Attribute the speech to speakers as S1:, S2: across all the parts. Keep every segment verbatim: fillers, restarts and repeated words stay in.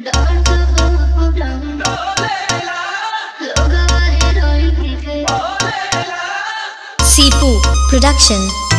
S1: Sipu Production.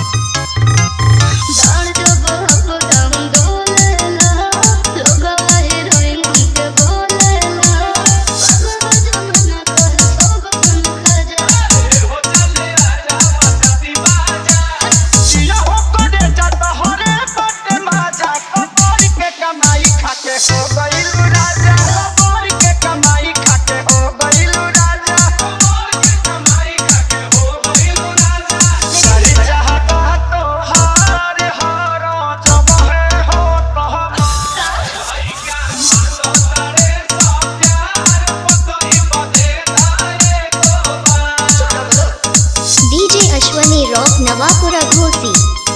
S1: Rock Nawapura Ghosi.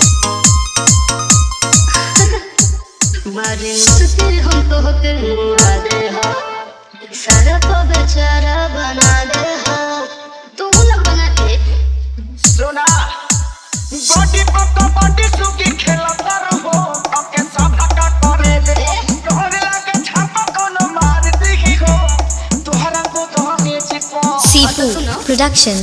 S2: मारे मुझसे हम तो होते मुआ दे हो सारा को बेचारा बना दे हो तू लग बना के
S3: सुना बॉडी पक्का बॉडी सुकी खेलता रहो ओके सब हटा करे दे तोहरे लागे छापा कोनो मार दी हो तोहरा को तो हमें चिपो
S1: Sipu Production.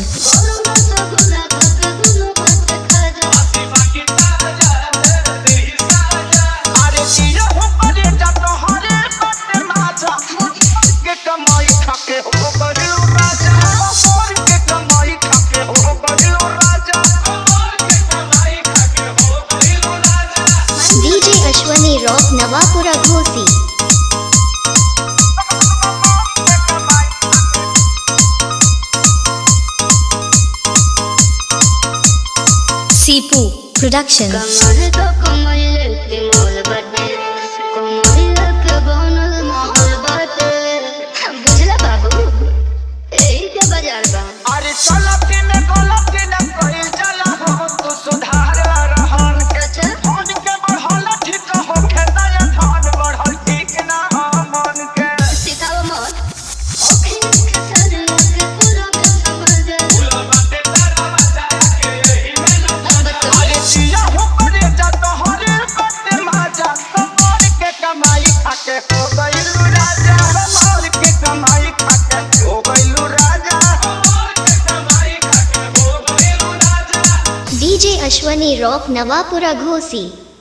S1: D J Ashwani Rock Nawapura Ghosi. Sipu Production.
S2: कमर तो कमर के मोल बटे कमर के बनल महल बटे बुझला बाबू एही के बाजार बा
S3: अरे चला के न गला के न कोई चला हो तू सुधार रहन के फोन के बढ़ल ठीक हो खेता या धान बढ़ल ठीक ना हो मन के
S2: सिखाओ मत ओखे के सर के पूरा के समझ दे
S3: फूल बाटे तारा बजा के एही में अरे जिया हो परे जा तोहरे बटे माजा तोर के कमाई खाके हो गइलू राजा तोर के कमाई खाके हो गइलू राजा
S1: D J Ashwani Rock Nawapura Ghosi.